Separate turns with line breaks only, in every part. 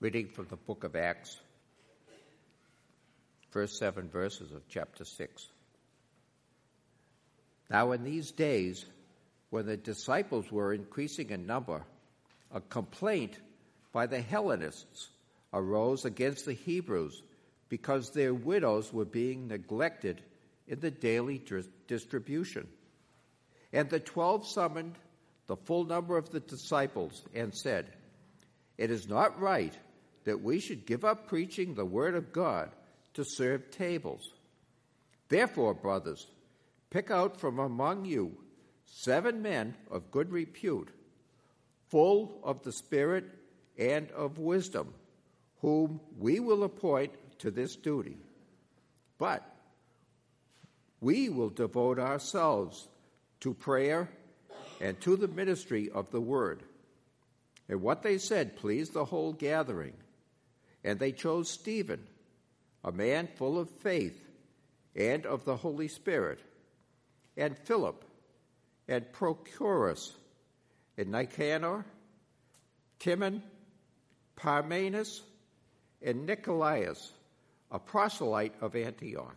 Reading from the book of Acts, first 7 verses of chapter 6. Now in these days, when the disciples were increasing in number, a complaint by the Hellenists arose against the Hebrews because their widows were being neglected in the daily distribution. And the 12 summoned the full number of the disciples and said, "It is not right that we should give up preaching the word of God to serve tables. Therefore, brothers, pick out from among you 7 men of good repute, full of the Spirit and of wisdom, whom we will appoint to this duty. But we will devote ourselves to prayer and to the ministry of the word." And what they said pleased the whole gathering. And they chose Stephen, a man full of faith and of the Holy Spirit, and Philip, and Prochorus, and Nicanor, Timon, Parmenas, and Nicolaus, a proselyte of Antioch.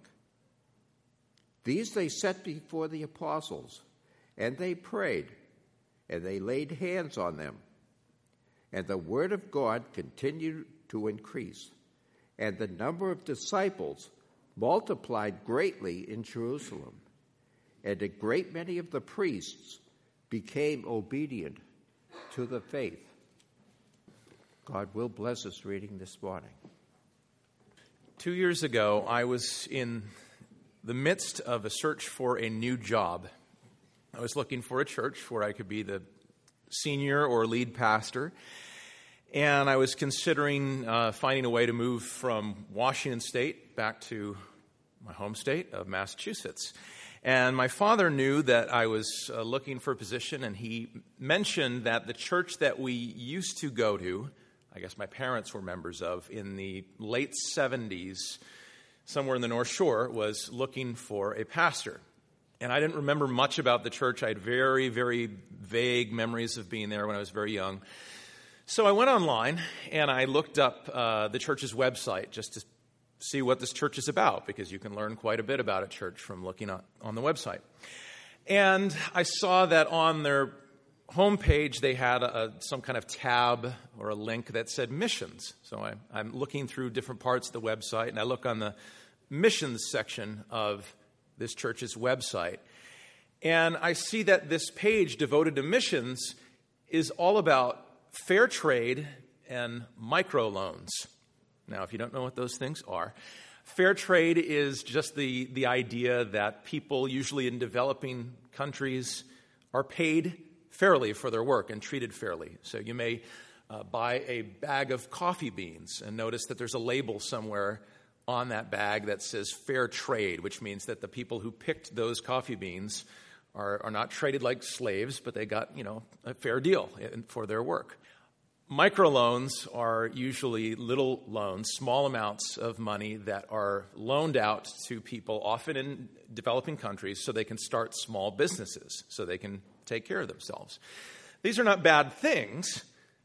These they set before the apostles, and they prayed, and they laid hands on them. And the word of God continued to increase, and the number of disciples multiplied greatly in Jerusalem. And a great many of the priests became obedient to the faith. God will bless us reading this morning.
2 years ago, I was in the midst of a search for a new job. I was looking for a church where I could be the senior or lead pastor. And I was considering finding a way to move from Washington State back to my home state of Massachusetts. And my father knew that I was looking for a position, and he mentioned that the church that we used to go to, I guess my parents were members of, in the late 70s, somewhere in the North Shore, was looking for a pastor. And I didn't remember much about the church. I had very, very vague memories of being there when I was very young. So I went online and I looked up the church's website just to see what this church is about, because you can learn quite a bit about a church from looking on the website. And I saw that on their homepage they had some kind of tab or a link that said missions. So I'm looking through different parts of the website, and I look on the missions section of this church's website. And I see that this page devoted to missions is all about fair trade and microloans. Now, if you don't know what those things are, fair trade is just the idea that people, usually in developing countries, are paid fairly for their work and treated fairly. So you may buy a bag of coffee beans and notice that there's a label somewhere on that bag that says fair trade, which means that the people who picked those coffee beans are not traded like slaves, but they got, a fair deal for their work. Microloans are usually little loans, small amounts of money that are loaned out to people, often in developing countries, so they can start small businesses, so they can take care of themselves. These are not bad things,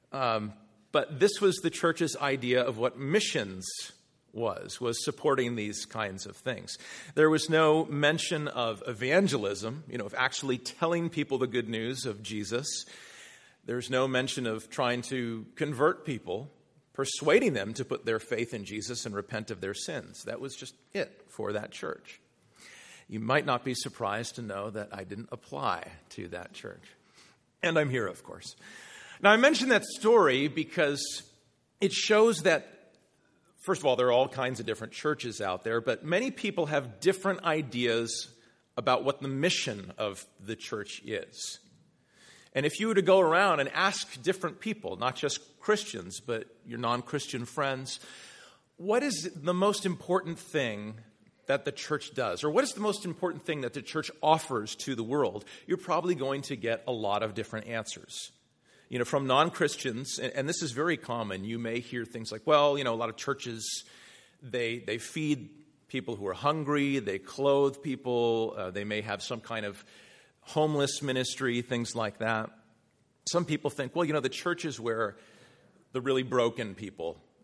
but this was the church's idea of what missions was supporting these kinds of things. There was no mention of evangelism, of actually telling people the good news of Jesus. There's no mention of trying to convert people, persuading them to put their faith in Jesus and repent of their sins. That was just it for that church. You might not be surprised to know that I didn't apply to that church. And I'm here, of course. Now, I mention that story because it shows that, first of all, there are all kinds of different churches out there, but many people have different ideas about what the mission of the church is. And if you were to go around and ask different people, not just Christians, but your non-Christian friends, what is the most important thing that the church does? Or what is the most important thing that the church offers to the world? You're probably going to get a lot of different answers. From non-Christians, and this is very common, you may hear things like, well, a lot of churches, they feed people who are hungry, they clothe people, they may have some kind of homeless ministry, things like that. Some people think, well, the church is where the really broken people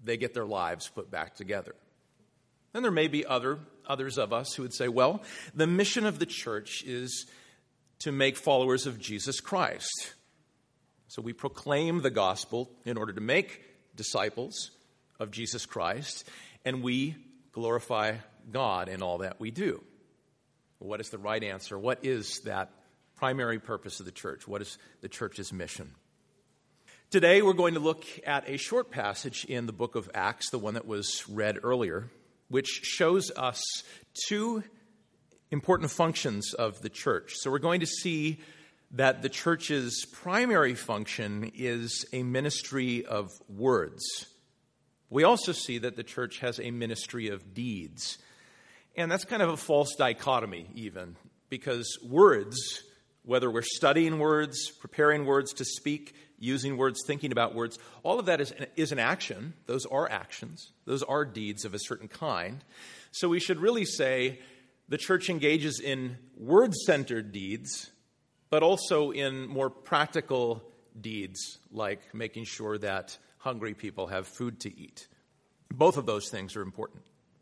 they get their lives put back together. And there may be others of us who would say, well, the mission of the church is to make followers of Jesus Christ. So we proclaim the gospel in order to make disciples of Jesus Christ, and we glorify God in all that we do. What is the right answer? What is that primary purpose of the church? What is the church's mission? Today we're going to look at a short passage in the book of Acts, the one that was read earlier, which shows us two important functions of the church. So we're going to see that the church's primary function is a ministry of words. We also see that the church has a ministry of deeds. And that's kind of a false dichotomy even, because words, whether we're studying words, preparing words to speak, using words, thinking about words, all of that is an action. Those are actions. Those are deeds of a certain kind. So we should really say the church engages in word-centered deeds, but also in more practical deeds, like making sure that hungry people have food to eat. Both of those things are important.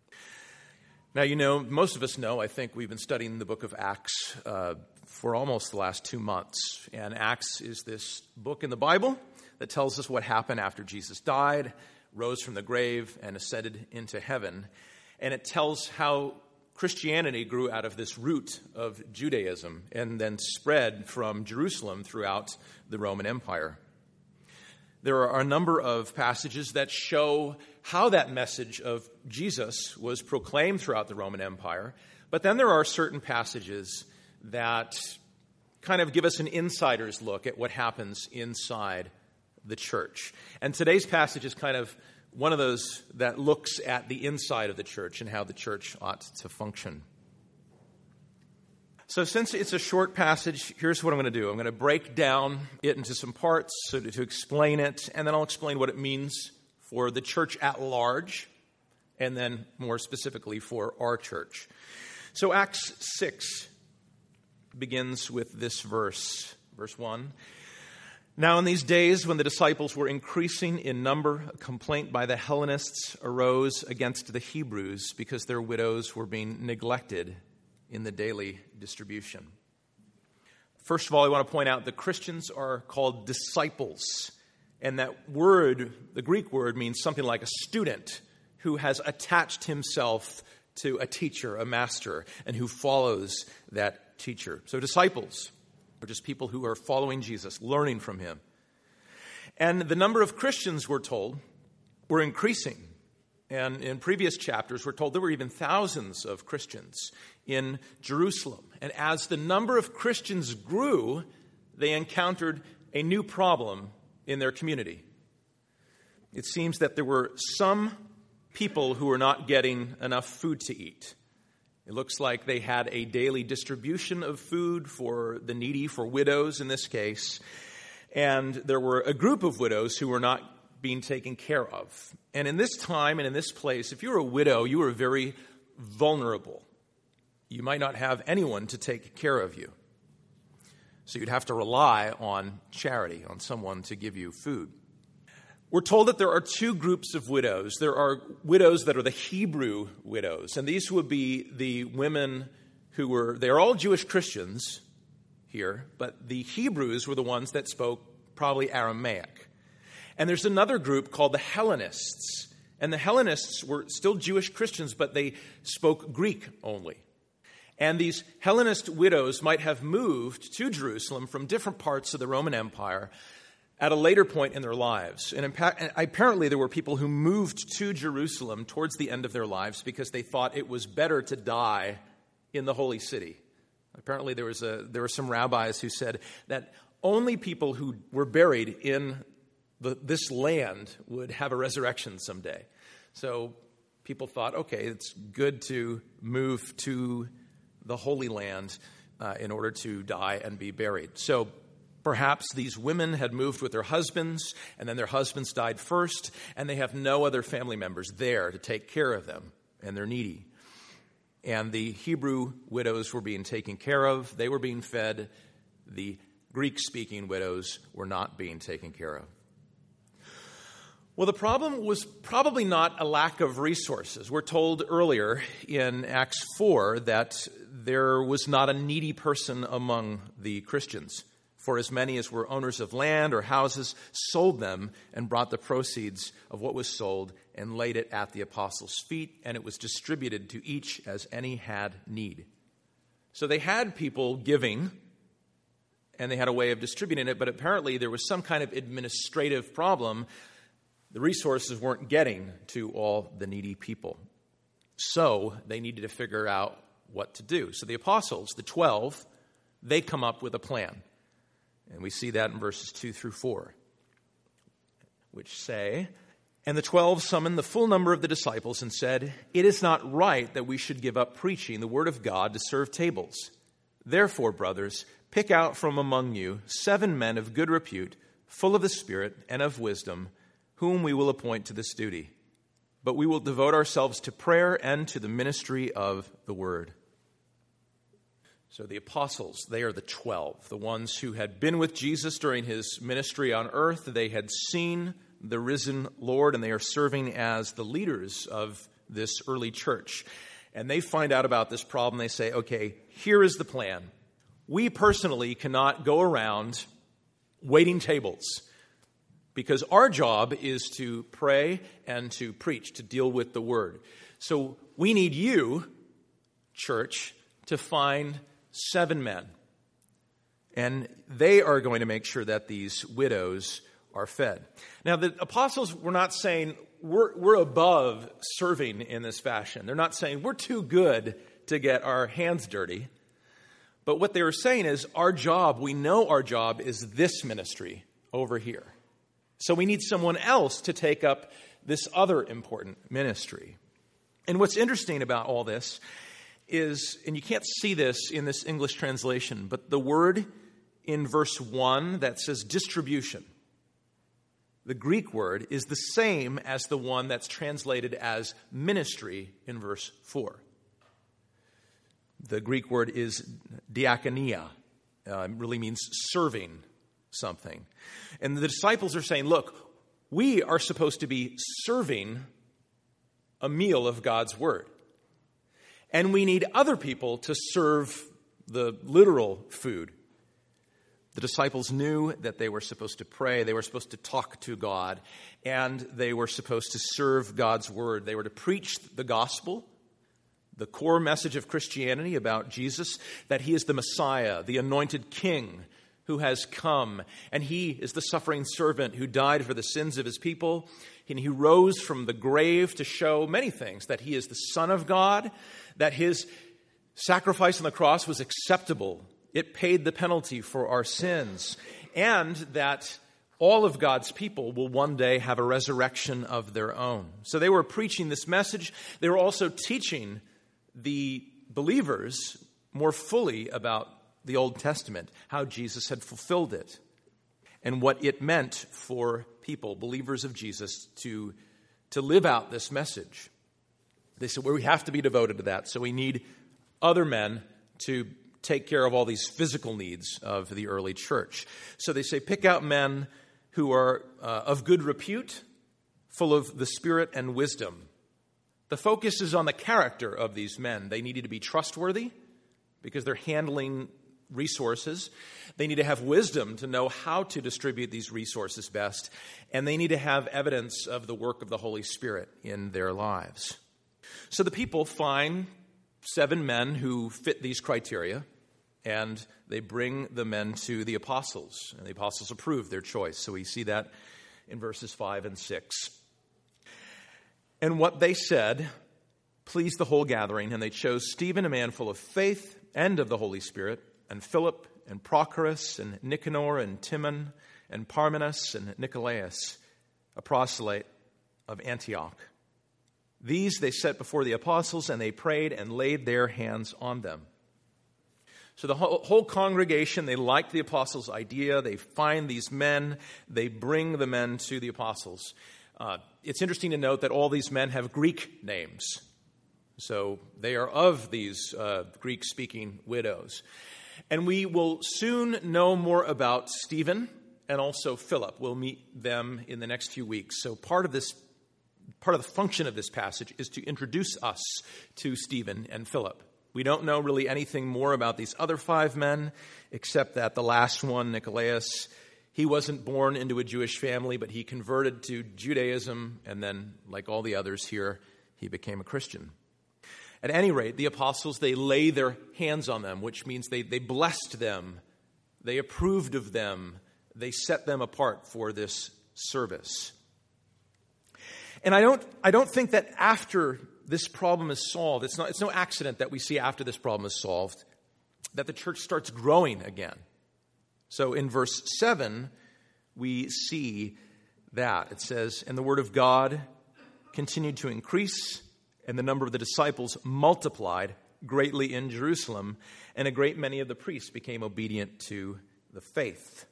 Now, most of us know, I think we've been studying the book of Acts for almost the last 2 months. And Acts is this book in the Bible that tells us what happened after Jesus died, rose from the grave, and ascended into heaven. And it tells how Christianity grew out of this root of Judaism and then spread from Jerusalem throughout the Roman Empire. There are a number of passages that show how that message of Jesus was proclaimed throughout the Roman Empire. But then there are certain passages that kind of give us an insider's look at what happens inside the church. And today's passage is kind of one of those that looks at the inside of the church and how the church ought to function. So since it's a short passage, here's what I'm going to do. I'm going to break down it into some parts to explain it, and then I'll explain what it means for the church at large, and then more specifically for our church. So Acts 6 begins with this verse 1. Now in these days when the disciples were increasing in number, a complaint by the Hellenists arose against the Hebrews because their widows were being neglected in the daily distribution. First of all, I want to point out that Christians are called disciples. And that word, the Greek word, means something like a student who has attached himself to a teacher, a master, and who follows that teacher. So disciples are just people who are following Jesus, learning from him. And the number of Christians, we're told, were increasing. And in previous chapters, we're told there were even thousands of Christians in Jerusalem. And as the number of Christians grew, they encountered a new problem in their community. It seems that there were some people who were not getting enough food to eat. It looks like they had a daily distribution of food for the needy, for widows in this case. And there were a group of widows who were not being taken care of. And in this time and in this place, if you were a widow, you were very vulnerable. You might not have anyone to take care of you. So you'd have to rely on charity, on someone to give you food. We're told that there are two groups of widows. There are widows that are the Hebrew widows, and these would be the women they're all Jewish Christians here, but the Hebrews were the ones that spoke probably Aramaic. And there's another group called the Hellenists, and the Hellenists were still Jewish Christians, but they spoke Greek only. And these Hellenist widows might have moved to Jerusalem from different parts of the Roman Empire at a later point in their lives. And apparently there were people who moved to Jerusalem towards the end of their lives because they thought it was better to die in the holy city. Apparently there were some rabbis who said that only people who were buried in this land would have a resurrection someday. So people thought, okay, it's good to move to the Holy Land in order to die and be buried. So perhaps these women had moved with their husbands, and then their husbands died first, and they have no other family members there to take care of them, and they're needy. And the Hebrew widows were being taken care of. They were being fed. The Greek-speaking widows were not being taken care of. Well, the problem was probably not a lack of resources. We're told earlier in Acts 4 that there was not a needy person among the Christians. For as many as were owners of land or houses sold them and brought the proceeds of what was sold and laid it at the apostles' feet, and it was distributed to each as any had need. So they had people giving, and they had a way of distributing it, but apparently there was some kind of administrative problem. The resources weren't getting to all the needy people. So they needed to figure out what to do. So the apostles, the 12, they come up with a plan. And we see that in verses 2 through 4, which say, "And the 12 summoned the full number of the disciples and said, 'It is not right that we should give up preaching the word of God to serve tables. Therefore, brothers, pick out from among you 7 men of good repute, full of the Spirit and of wisdom, whom we will appoint to this duty. But we will devote ourselves to prayer and to the ministry of the word.'" So the apostles, they are the 12, the ones who had been with Jesus during his ministry on earth. They had seen the risen Lord, and they are serving as the leaders of this early church. And they find out about this problem. They say, okay, here is the plan. We personally cannot go around waiting tables, because our job is to pray and to preach, to deal with the word. So we need you, church, to find 7 men. And they are going to make sure that these widows are fed. Now, the apostles were not saying, we're above serving in this fashion. They're not saying, we're too good to get our hands dirty. But what they were saying is, our job, we know our job is this ministry over here. So we need someone else to take up this other important ministry. And what's interesting about all this is, and you can't see this in this English translation, but the word in verse 1 that says distribution, the Greek word is the same as the one that's translated as ministry in verse 4. The Greek word is diakonia. It really means serving something. And the disciples are saying, look, we are supposed to be serving a meal of God's word. And we need other people to serve the literal food. The disciples knew that they were supposed to pray, they were supposed to talk to God, and they were supposed to serve God's word. They were to preach the gospel, the core message of Christianity about Jesus, that he is the Messiah, the anointed king who has come, and he is the suffering servant who died for the sins of his people, and he rose from the grave to show many things, that he is the Son of God, that his sacrifice on the cross was acceptable. It paid the penalty for our sins, and that all of God's people will one day have a resurrection of their own. So they were preaching this message. They were also teaching the believers more fully about the Old Testament, how Jesus had fulfilled it, and what it meant for people, believers of Jesus, to live out this message. They said, well, we have to be devoted to that, so we need other men to take care of all these physical needs of the early church. So they say, pick out men who are of good repute, full of the Spirit and wisdom. The focus is on the character of these men. They needed to be trustworthy because they're handling resources. They need to have wisdom to know how to distribute these resources best. And they need to have evidence of the work of the Holy Spirit in their lives. So the people find 7 men who fit these criteria, and they bring the men to the apostles. And the apostles approve their choice. So we see that in verses 5 and 6. And what they said pleased the whole gathering, and they chose Stephen, a man full of faith and of the Holy Spirit, and Philip, and Prochorus, and Nicanor, and Timon, and Parmenas, and Nicolaus, a proselyte of Antioch. These they set before the apostles, and they prayed and laid their hands on them. So the whole congregation, they liked the apostles' idea. They find these men. They bring the men to the apostles. It's interesting to note that all these men have Greek names. So they are of these Greek-speaking widows. And we will soon know more about Stephen and also Philip. We'll meet them in the next few weeks. So part of the function of this passage is to introduce us to Stephen and Philip. We don't know really anything more about these other 5 men, except that the last one, Nicolaus, he wasn't born into a Jewish family, but he converted to Judaism, and then, like all the others here, he became a Christian. At any rate, the apostles, they lay their hands on them, which means they blessed them, they approved of them, they set them apart for this service. And I don't think that after this problem is solved, it's no accident that we see after this problem is solved, that the church starts growing again. So in verse 7, we see that. It says, "And the word of God continued to increase, and the number of the disciples multiplied greatly in Jerusalem, and a great many of the priests became obedient to the faith."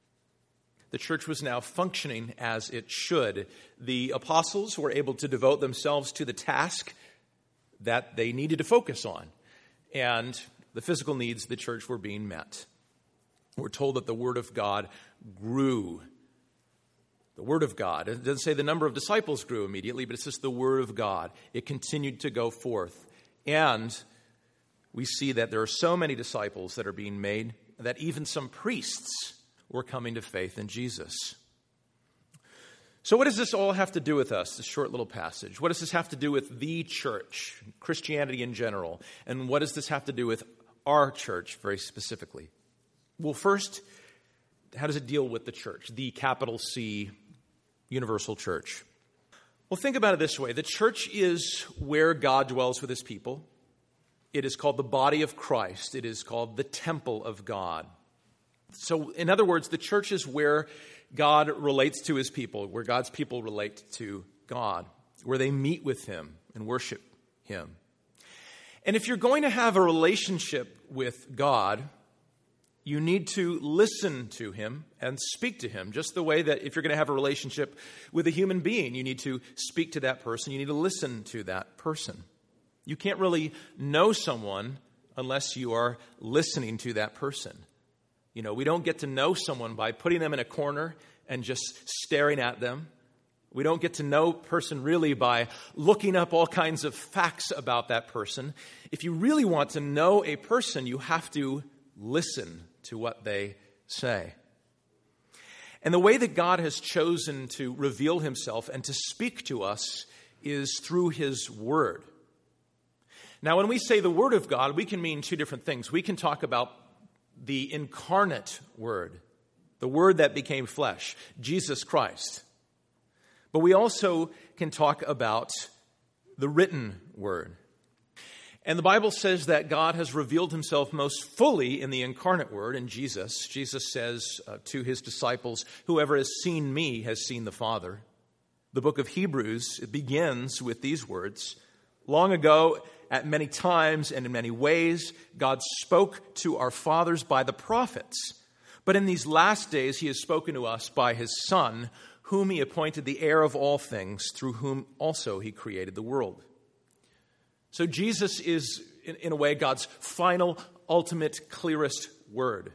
The church was now functioning as it should. The apostles were able to devote themselves to the task that they needed to focus on, and the physical needs of the church were being met. We're told that the word of God grew. The word of God. It doesn't say the number of disciples grew immediately, but it's just the word of God. It continued to go forth. And we see that there are so many disciples that are being made that even some priests were coming to faith in Jesus. So what does this all have to do with us, this short little passage? What does this have to do with the church, Christianity in general? And what does this have to do with our church very specifically? Well, first, how does it deal with the church, the capital C universal church? Well, think about it this way. The church is where God dwells with his people. It is called the body of Christ. It is called the temple of God. So, in other words, the church is where God relates to his people, where God's people relate to God, where they meet with him and worship him. And if you're going to have a relationship with God, you need to listen to him and speak to him, just the way that if you're going to have a relationship with a human being, you need to speak to that person, you need to listen to that person. You can't really know someone unless you are listening to that person. You know, we don't get to know someone by putting them in a corner and just staring at them. We don't get to know a person really by looking up all kinds of facts about that person. If you really want to know a person, you have to listen to what they say. And the way that God has chosen to reveal himself and to speak to us is through his word. Now, when we say the word of God, we can mean 2 different things. We can talk about the incarnate word, the word that became flesh, Jesus Christ. But we also can talk about the written word. And the Bible says that God has revealed himself most fully in the incarnate word, in Jesus. Jesus says to his disciples, "Whoever has seen me has seen the Father." The book of Hebrews, it begins with these words, "Long ago, at many times and in many ways, God spoke to our fathers by the prophets. But in these last days, he has spoken to us by his Son, whom he appointed the heir of all things, through whom also he created the world." So Jesus is, in a way, God's final, ultimate, clearest word.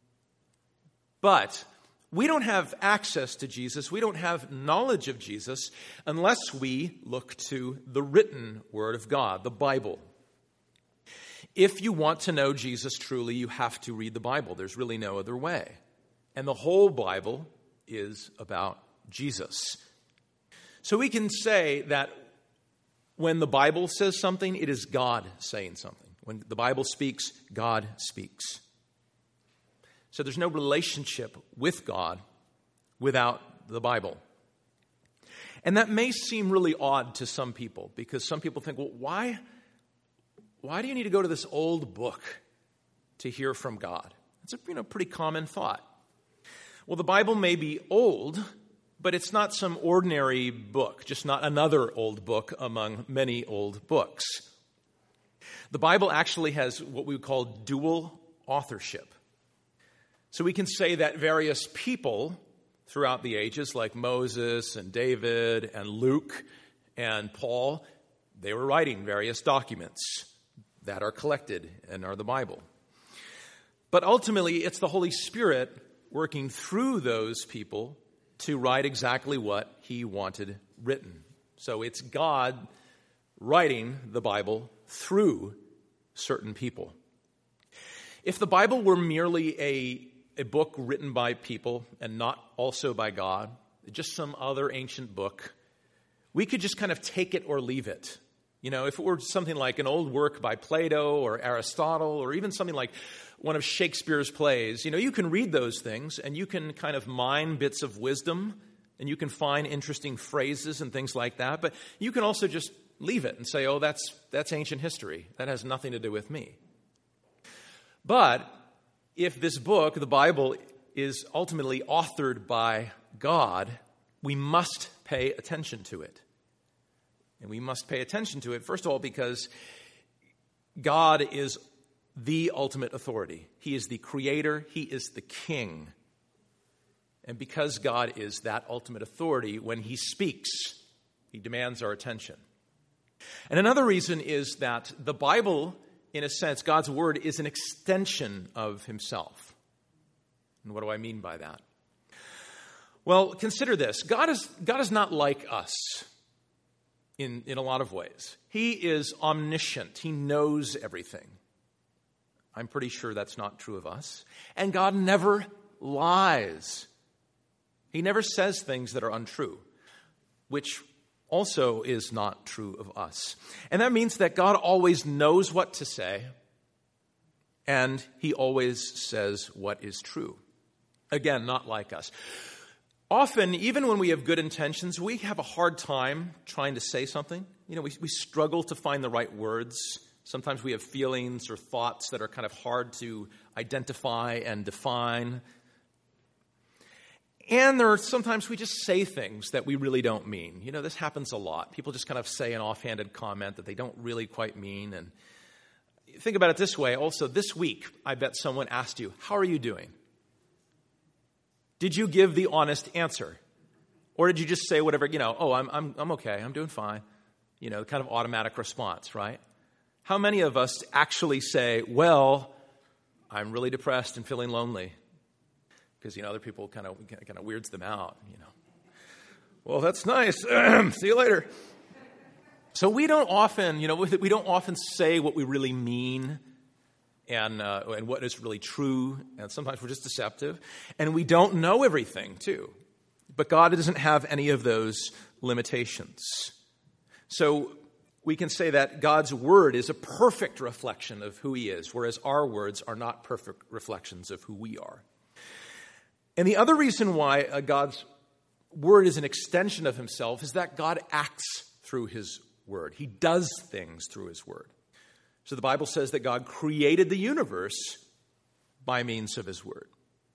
But we don't have access to Jesus, we don't have knowledge of Jesus, unless we look to the written word of God, the Bible. If you want to know Jesus truly, you have to read the Bible. There's really no other way. And the whole Bible is about Jesus. So we can say that when the Bible says something, it is God saying something. When the Bible speaks, God speaks. So there's no relationship with God without the Bible. And that may seem really odd to some people, because some people think, well, why do you need to go to this old book to hear from God? It's a pretty common thought. Well, the Bible may be old, but it's not some ordinary book, just not another old book among many old books. The Bible actually has what we would call dual authorship. So we can say that various people throughout the ages, like Moses and David and Luke and Paul, they were writing various documents that are collected and are the Bible. But ultimately, it's the Holy Spirit working through those people to write exactly what he wanted written. So it's God writing the Bible through certain people. If the Bible were merely a book written by people and not also by God, just some other ancient book, we could just kind of take it or leave it. You know, if it were something like an old work by Plato or Aristotle or even something like one of Shakespeare's plays, you know, you can read those things and you can kind of mine bits of wisdom and you can find interesting phrases and things like that. But you can also just leave it and say, oh, that's ancient history. That has nothing to do with me. But if this book, the Bible, is ultimately authored by God, we must pay attention to it. And we must pay attention to it, first of all, because God is the ultimate authority. He is the creator. He is the king. And because God is that ultimate authority, when he speaks, he demands our attention. And another reason is that the Bible, in a sense, God's word, is an extension of himself. And what do I mean by that? Well, consider this. God is not like us in a lot of ways. He is omniscient. He knows everything. I'm pretty sure that's not true of us. And God never lies. He never says things that are untrue, which also is not true of us. And that means that God always knows what to say, and he always says what is true. Again, not like us. Often, even when we have good intentions, we have a hard time trying to say something. You know, we struggle to find the right words. Sometimes we have feelings or thoughts that are kind of hard to identify and define. And sometimes we just say things that we really don't mean. You know, this happens a lot. People just kind of say an offhanded comment that they don't really quite mean. And think about it this way. Also, this week, I bet someone asked you, how are you doing? Did you give the honest answer? Or did you just say whatever, you know, oh, I'm okay, I'm doing fine. You know, kind of automatic response, right? How many of us actually say, well, I'm really depressed and feeling lonely? Because, you know, other people kind of weirds them out, you know. Well, that's nice. See you later. So we don't often say what we really mean and what is really true. And sometimes we're just deceptive. And we don't know everything, too. But God doesn't have any of those limitations. So we can say that God's word is a perfect reflection of who he is, whereas our words are not perfect reflections of who we are. And the other reason why God's word is an extension of himself is that God acts through his word. He does things through his word. So the Bible says that God created the universe by means of his word.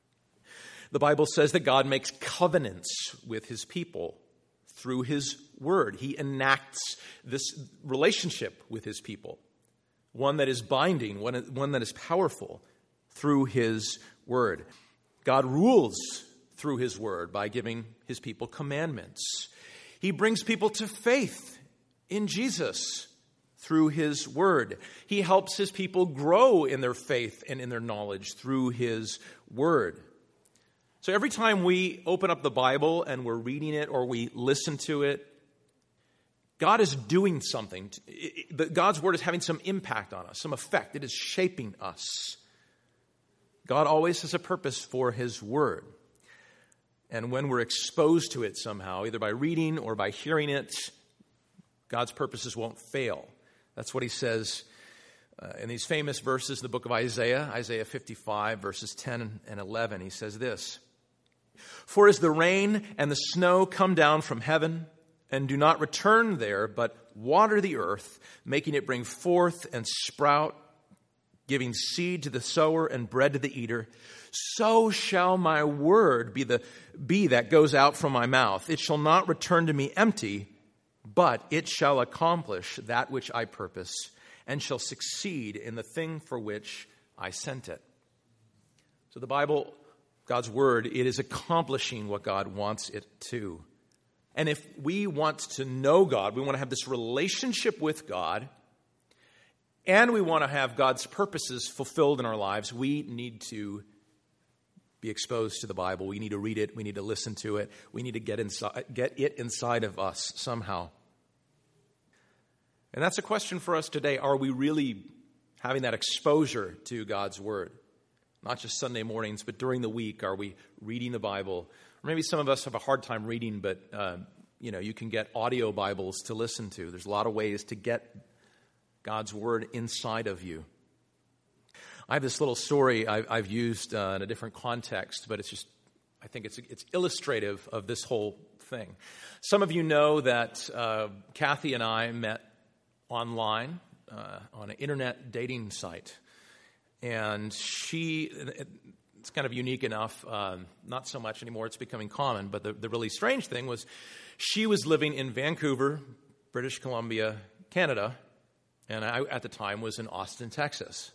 The Bible says that God makes covenants with his people through his word. He enacts this relationship with his people, one that is binding, one that is powerful through his word. God rules through his word by giving his people commandments. He brings people to faith in Jesus through his word. He helps his people grow in their faith and in their knowledge through his word. So every time we open up the Bible and we're reading it or we listen to it, God is doing something. God's word is having some impact on us, some effect. It is shaping us. God always has a purpose for his word. And when we're exposed to it somehow, either by reading or by hearing it, God's purposes won't fail. That's what he says in these famous verses in the book of Isaiah, Isaiah 55, verses 10 and 11. He says this, "For as the rain and the snow come down from heaven and do not return there, but water the earth, making it bring forth and sprout, giving seed to the sower and bread to the eater, so shall my word be that goes out from my mouth. It shall not return to me empty, but it shall accomplish that which I purpose and shall succeed in the thing for which I sent it." So the Bible, God's word, it is accomplishing what God wants it to. And if we want to know God, we want to have this relationship with God, and we want to have God's purposes fulfilled in our lives, we need to be exposed to the Bible. We need to read it. We need to listen to it. We need to get it inside of us somehow. And that's a question for us today. Are we really having that exposure to God's Word? Not just Sunday mornings, but during the week. Are we reading the Bible? Or maybe some of us have a hard time reading, but you can get audio Bibles to listen to. There's a lot of ways to get God's Word inside of you. I have this little story I've used in a different context, but I think it's illustrative of this whole thing. Some of you know that Kathy and I met online on an internet dating site. And it's kind of unique enough, not so much anymore, it's becoming common, but the really strange thing was she was living in Vancouver, British Columbia, Canada, and I, at the time, was in Austin, Texas.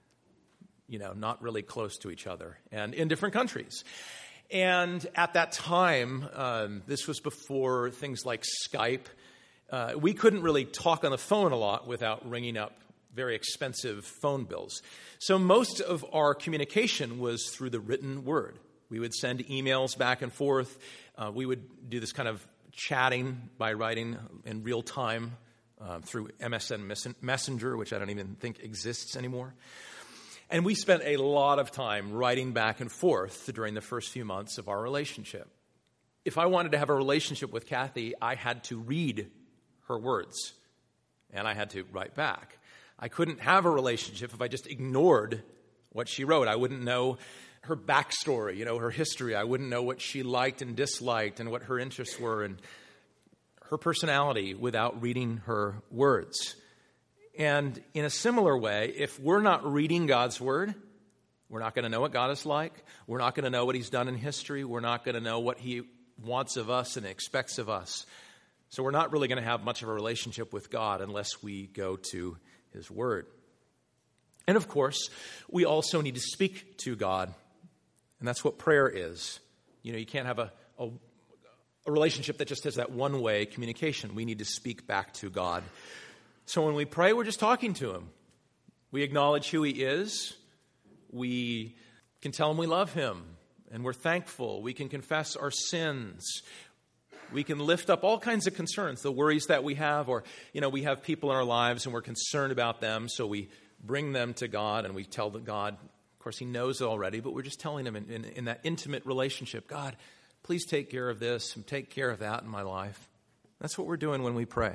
Not really close to each other, and in different countries. And at that time, this was before things like Skype. We couldn't really talk on the phone a lot without ringing up very expensive phone bills. So most of our communication was through the written word. We would send emails back and forth. We would do this kind of chatting by writing in real time through MSN Messenger, which I don't even think exists anymore. And we spent a lot of time writing back and forth during the first few months of our relationship. If I wanted to have a relationship with Kathy, I had to read her words, and I had to write back. I couldn't have a relationship if I just ignored what she wrote. I wouldn't know her backstory, her history. I wouldn't know what she liked and disliked and what her interests were and her personality without reading her words. And in a similar way, if we're not reading God's Word, we're not going to know what God is like. We're not going to know what He's done in history. We're not going to know what He wants of us and expects of us. So we're not really going to have much of a relationship with God unless we go to His Word. And of course, we also need to speak to God. And that's what prayer is. You can't have a relationship that just has that one-way communication. We need to speak back to God. So when we pray, we're just talking to Him. We acknowledge who He is. We can tell Him we love Him, and we're thankful. We can confess our sins. We can lift up all kinds of concerns, the worries that we have, or, we have people in our lives and we're concerned about them, so we bring them to God and we tell God. Of course, He knows it already, but we're just telling Him in that intimate relationship, God, please take care of this and take care of that in my life. That's what we're doing when we pray.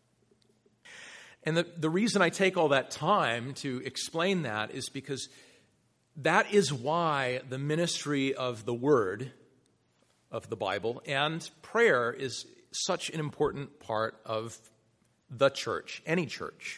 And the reason I take all that time to explain that is because that is why the ministry of the Word, of the Bible, and prayer is such an important part of the church, any church.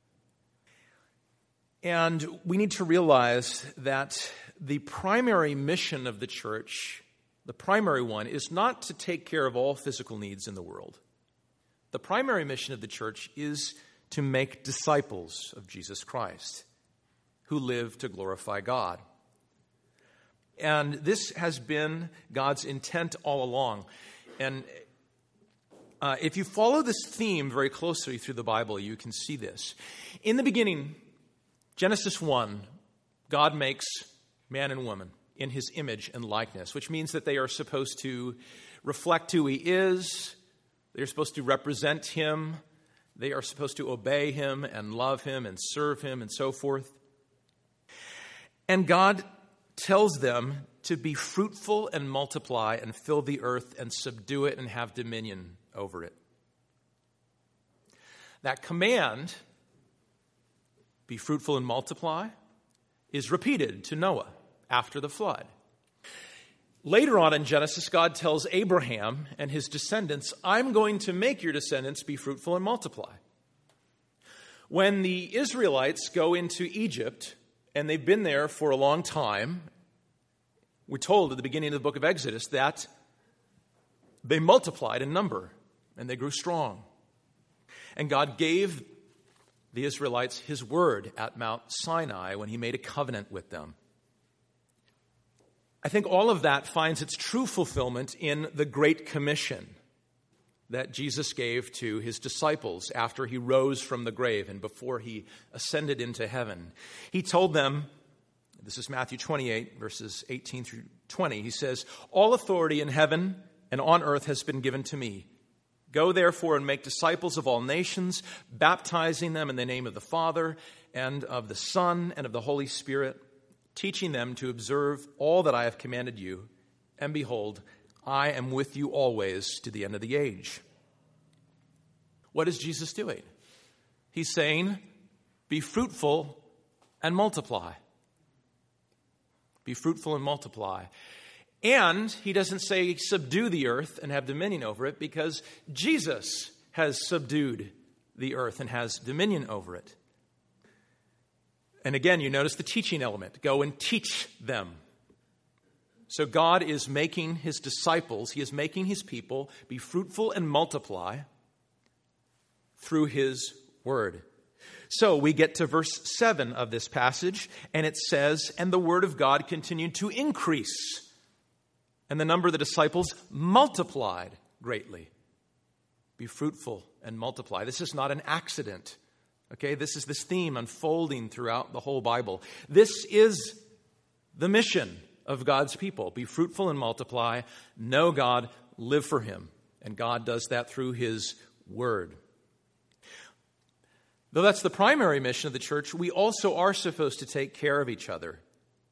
And we need to realize that the primary mission of the church, the primary one, is not to take care of all physical needs in the world. The primary mission of the church is to make disciples of Jesus Christ who live to glorify God. And this has been God's intent all along. And if you follow this theme very closely through the Bible, you can see this. In the beginning, Genesis 1, God makes man and woman in His image and likeness, which means that they are supposed to reflect who He is. They're supposed to represent Him. They are supposed to obey Him and love Him and serve Him and so forth. And God tells them to be fruitful and multiply and fill the earth and subdue it and have dominion over it. That command, be fruitful and multiply, is repeated to Noah after the flood. Later on in Genesis, God tells Abraham and his descendants, I'm going to make your descendants be fruitful and multiply. When the Israelites go into Egypt, and they've been there for a long time, we're told at the beginning of the book of Exodus that they multiplied in number and they grew strong. And God gave the Israelites His word at Mount Sinai when He made a covenant with them. I think all of that finds its true fulfillment in the Great Commission that Jesus gave to His disciples after He rose from the grave and before He ascended into heaven. He told them, This is Matthew 28, verses 18 through 20. He says, "All authority in heaven and on earth has been given to me. Go therefore and make disciples of all nations, baptizing them in the name of the Father and of the Son and of the Holy Spirit, teaching them to observe all that I have commanded you. And behold, I am with you always to the end of the age." What is Jesus doing? He's saying, be fruitful and multiply. Be fruitful and multiply. And he doesn't say subdue the earth and have dominion over it, because Jesus has subdued the earth and has dominion over it. And again, you notice the teaching element. Go and teach them. So God is making his disciples, he is making his people be fruitful and multiply through his word. So we get to verse 7 of this passage, and it says, "And the word of God continued to increase, and the number of the disciples multiplied greatly." Be fruitful and multiply. This is not an accident. Okay, this is this theme unfolding throughout the whole Bible. This is the mission of God's people. Be fruitful and multiply. Know God, live for him. And God does that through his word. Though that's the primary mission of the church, we also are supposed to take care of each other.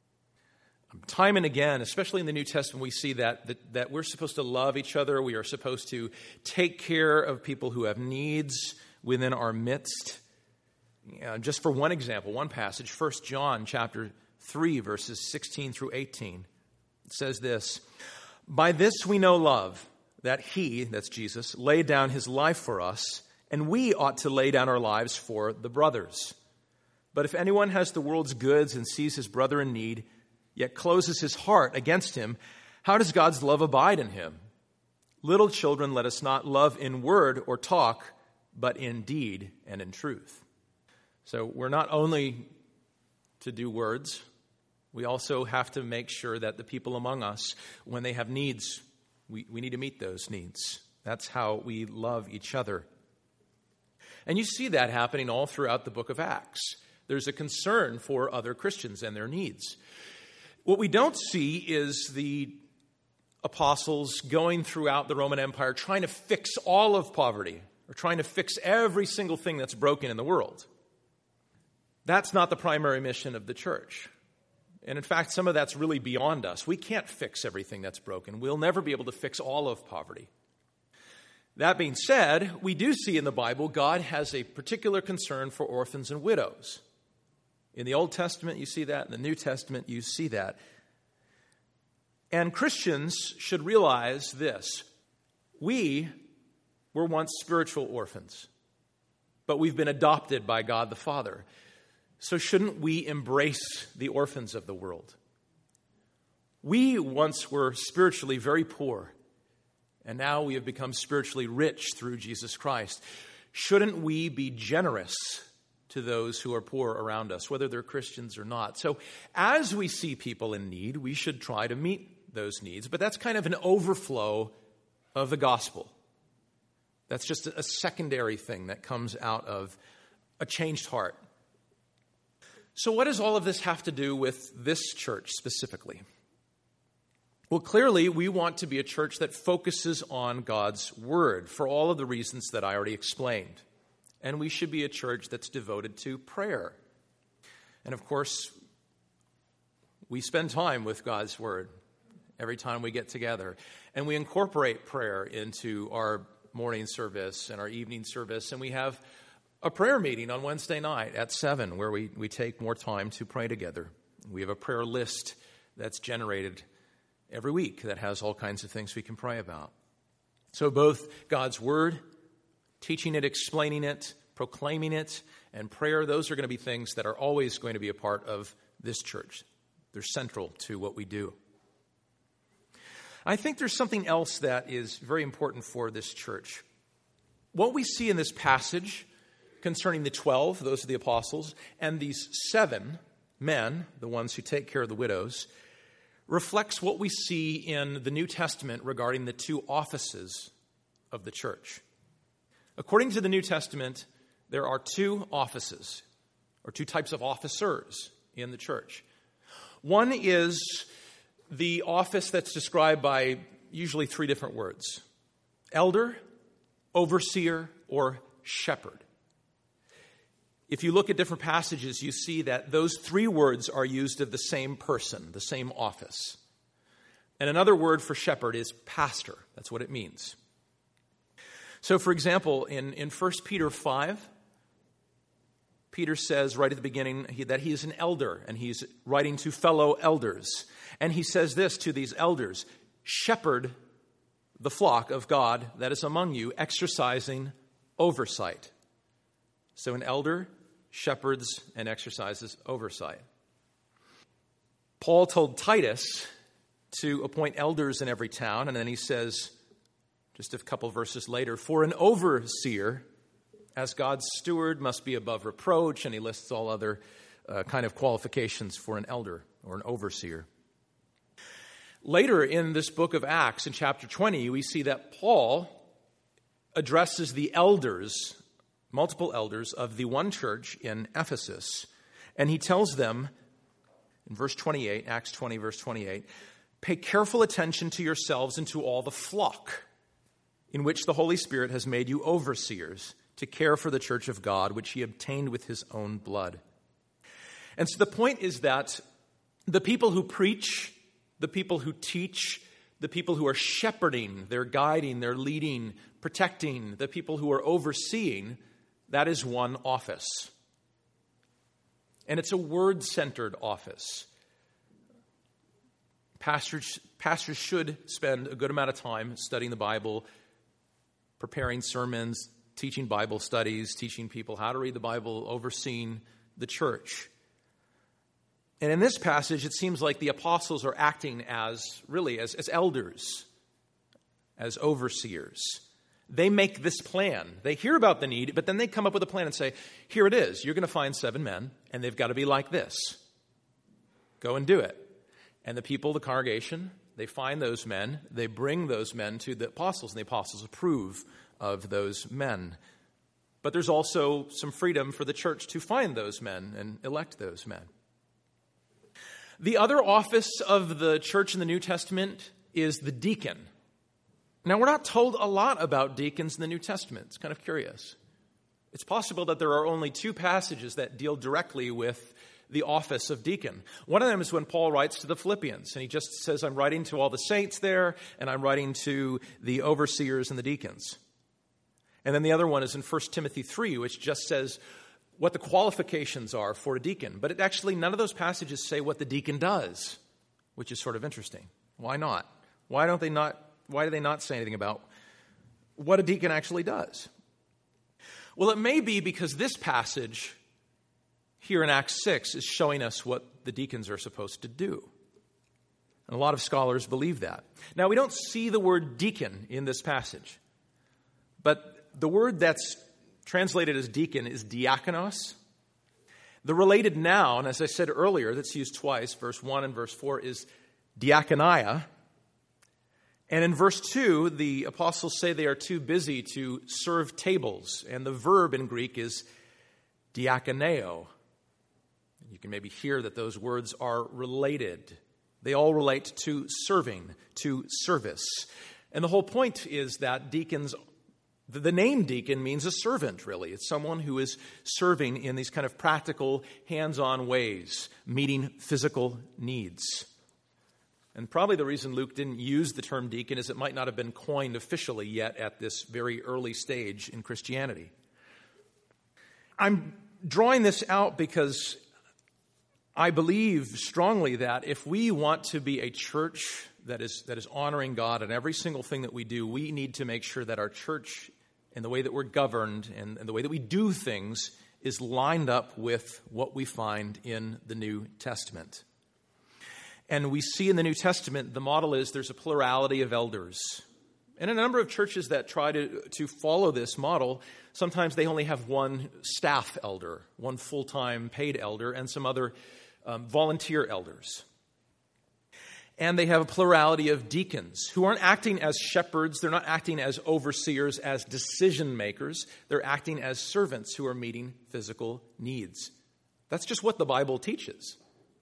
Time and again, especially in the New Testament, we see that we're supposed to love each other. We are supposed to take care of people who have needs within our midst. Just for one example, one passage, 1 John chapter 3, verses 16 through 18. It says this, "By this we know love, that he," that's Jesus, "laid down his life for us, and we ought to lay down our lives for the brothers. But if anyone has the world's goods and sees his brother in need, yet closes his heart against him, how does God's love abide in him? Little children, let us not love in word or talk, but in deed and in truth." So we're not only to do words, we also have to make sure that the people among us, when they have needs, we need to meet those needs. That's how we love each other. And you see that happening all throughout the book of Acts. There's a concern for other Christians and their needs. What we don't see is the apostles going throughout the Roman Empire trying to fix all of poverty or trying to fix every single thing that's broken in the world. That's not the primary mission of the church. And in fact, some of that's really beyond us. We can't fix everything that's broken. We'll never be able to fix all of poverty. That being said, we do see in the Bible God has a particular concern for orphans and widows. In the Old Testament, you see that. In the New Testament, you see that. And Christians should realize this. We were once spiritual orphans, but we've been adopted by God the Father. So shouldn't we embrace the orphans of the world? We once were spiritually very poor, and now we have become spiritually rich through Jesus Christ. Shouldn't we be generous to those who are poor around us, whether they're Christians or not? So as we see people in need, we should try to meet those needs. But that's kind of an overflow of the gospel. That's just a secondary thing that comes out of a changed heart. So what does all of this have to do with this church specifically? Well, clearly, we want to be a church that focuses on God's word for all of the reasons that I already explained. And we should be a church that's devoted to prayer. And of course, we spend time with God's word every time we get together. And we incorporate prayer into our morning service and our evening service. And we have a prayer meeting on Wednesday night at 7 where we take more time to pray together. We have a prayer list that's generated every week that has all kinds of things we can pray about. So both God's word, teaching it, explaining it, proclaiming it, and prayer, those are going to be things that are always going to be a part of this church. They're central to what we do. I think there's something else that is very important for this church. What we see in this passage concerning the 12, those are the apostles, and these 7 men, the ones who take care of the widows, reflects what we see in the New Testament regarding the 2 offices of the church. According to the New Testament, there are 2 offices, or 2 types of officers in the church. One is the office that's described by usually 3 different words: elder, overseer, or shepherd. If you look at different passages, you see that those 3 words are used of the same person, the same office. And another word for shepherd is pastor. That's what it means. So, for example, in 1 Peter 5, Peter says right at the beginning that he is an elder, and he's writing to fellow elders. And he says this to these elders: shepherd the flock of God that is among you, exercising oversight. So an elder shepherds and exercises oversight. Paul told Titus to appoint elders in every town, and then he says, just a couple verses later, for an overseer, as God's steward, must be above reproach, and he lists all other kind of qualifications for an elder or an overseer. Later in this book of Acts, in chapter 20, we see that Paul addresses the elders, multiple elders of the one church in Ephesus, and he tells them in verse 28, Acts 20, verse 28, pay careful attention to yourselves and to all the flock in which the Holy Spirit has made you overseers to care for the church of God, which he obtained with his own blood. And so the point is that the people who preach, the people who teach, the people who are shepherding, they're guiding, they're leading, protecting, the people who are overseeing, that is one office. And it's a word-centered office. Pastors should spend a good amount of time studying the Bible, preparing sermons, teaching Bible studies, teaching people how to read the Bible, overseeing the church. And in this passage, it seems like the apostles are acting as elders, as overseers. They make this plan. They hear about the need, but then they come up with a plan and say, here it is. You're going to find 7 men, and they've got to be like this. Go and do it. And the people, the congregation, they find those men. They bring those men to the apostles, and the apostles approve of those men. But there's also some freedom for the church to find those men and elect those men. The other office of the church in the New Testament is the deacon. Now, we're not told a lot about deacons in the New Testament. It's kind of curious. It's possible that there are only 2 passages that deal directly with the office of deacon. One of them is when Paul writes to the Philippians, and he just says, I'm writing to all the saints there, and I'm writing to the overseers and the deacons. And then the other one is in 1 Timothy 3, which just says what the qualifications are for a deacon. But none of those passages say what the deacon does, which is sort of interesting. Why not? Why do they not say anything about what a deacon actually does? Well, it may be because this passage here in Acts 6 is showing us what the deacons are supposed to do. And a lot of scholars believe that. Now, we don't see the word deacon in this passage, but the word that's translated as deacon is diakonos. The related noun, as I said earlier, that's used twice, verse 1 and verse 4, is diakonia. And in verse 2, the apostles say they are too busy to serve tables, and the verb in Greek is diakoneo. You can maybe hear that those words are related. They all relate to serving, to service. And the whole point is that deacons, the name deacon means a servant, really. It's someone who is serving in these kind of practical, hands-on ways, meeting physical needs. And probably the reason Luke didn't use the term deacon is it might not have been coined officially yet at this very early stage in Christianity. I'm drawing this out because I believe strongly that if we want to be a church that is honoring God in every single thing that we do, we need to make sure that our church and the way that we're governed and the way that we do things is lined up with what we find in the New Testament. And we see in the New Testament, the model is there's a plurality of elders. And a number of churches that try to follow this model, sometimes they only have one staff elder, one full-time paid elder, and some other volunteer elders. And they have a plurality of deacons who aren't acting as shepherds. They're not acting as overseers, as decision makers. They're acting as servants who are meeting physical needs. That's just what the Bible teaches.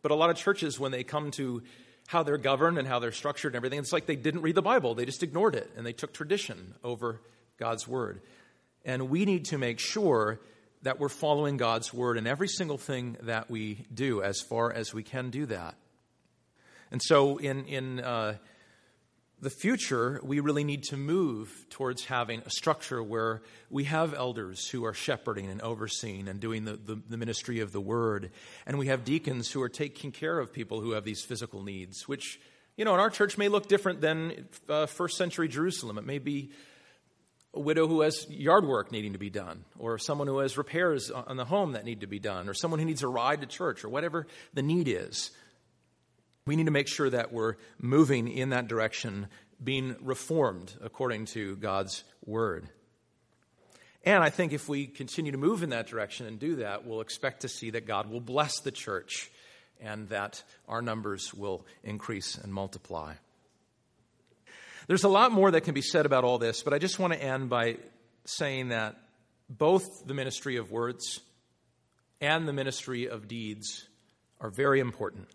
But a lot of churches, when they come to how they're governed and how they're structured and everything, it's like they didn't read the Bible. They just ignored it, and they took tradition over God's word. And we need to make sure that we're following God's word in every single thing that we do, as far as we can do that. And so in the future, we really need to move towards having a structure where we have elders who are shepherding and overseeing and doing the ministry of the word. And we have deacons who are taking care of people who have these physical needs, which, in our church may look different than first century Jerusalem. It may be a widow who has yard work needing to be done, or someone who has repairs on the home that need to be done, or someone who needs a ride to church, or whatever the need is. We need to make sure that we're moving in that direction, being reformed according to God's word. And I think if we continue to move in that direction and do that, we'll expect to see that God will bless the church and that our numbers will increase and multiply. There's a lot more that can be said about all this, but I just want to end by saying that both the ministry of words and the ministry of deeds are very important.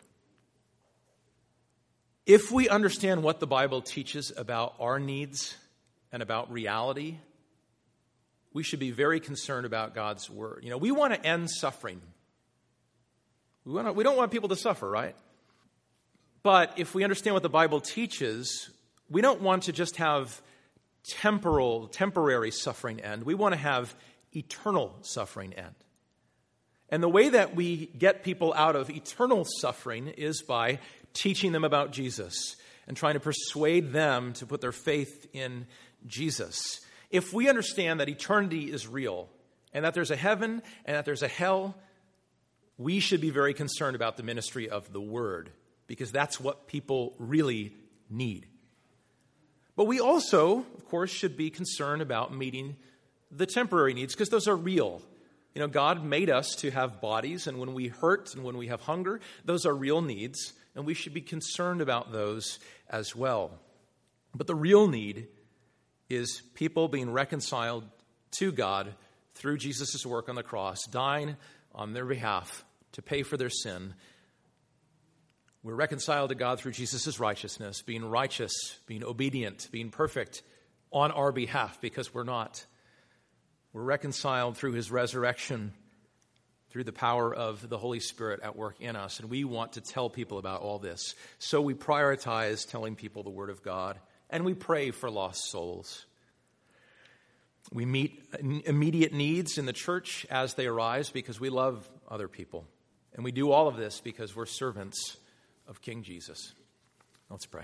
If we understand what the Bible teaches about our needs and about reality, we should be very concerned about God's word. We want to end suffering. We don't want people to suffer, right? But if we understand what the Bible teaches, we don't want to just have temporary suffering end. We want to have eternal suffering end. And the way that we get people out of eternal suffering is by teaching them about Jesus and trying to persuade them to put their faith in Jesus. If we understand that eternity is real and that there's a heaven and that there's a hell, we should be very concerned about the ministry of the word, because that's what people really need. But we also, of course, should be concerned about meeting the temporary needs, because those are real. God made us to have bodies, and when we hurt and when we have hunger, those are real needs, and we should be concerned about those as well. But the real need is people being reconciled to God through Jesus' work on the cross, dying on their behalf to pay for their sin. We're reconciled to God through Jesus' righteousness, being righteous, being obedient, being perfect on our behalf, because we're not. We're reconciled through his resurrection, through the power of the Holy Spirit at work in us. And we want to tell people about all this. So we prioritize telling people the Word of God, and we pray for lost souls. We meet immediate needs in the church as they arise because we love other people. And we do all of this because we're servants of King Jesus. Let's pray.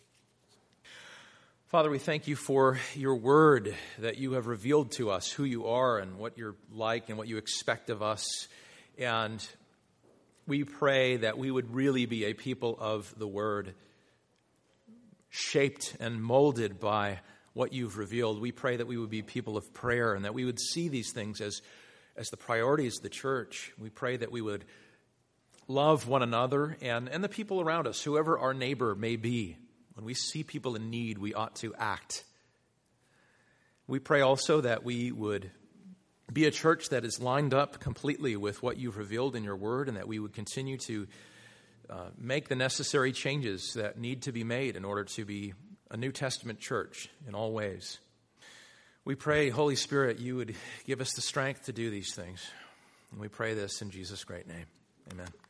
Father, we thank you for your word, that you have revealed to us who you are and what you're like and what you expect of us. And we pray that we would really be a people of the word, shaped and molded by what you've revealed. We pray that we would be people of prayer and that we would see these things as the priorities of the church. We pray that we would love one another and the people around us, whoever our neighbor may be. When we see people in need, we ought to act. We pray also that we would be a church that is lined up completely with what you've revealed in your word, and that we would continue to make the necessary changes that need to be made in order to be a New Testament church in all ways. We pray, Holy Spirit, you would give us the strength to do these things. And we pray this in Jesus' great name. Amen.